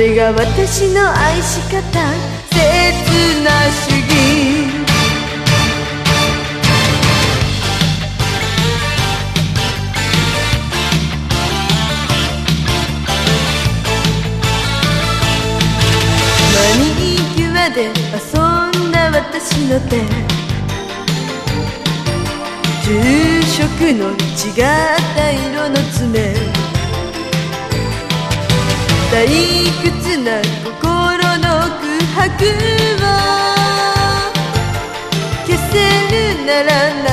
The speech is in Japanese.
れが私の愛し方、切な主義。マニキュアで遊んだ私の手、10色の違った色の爪、退屈な心の空白を消せるなら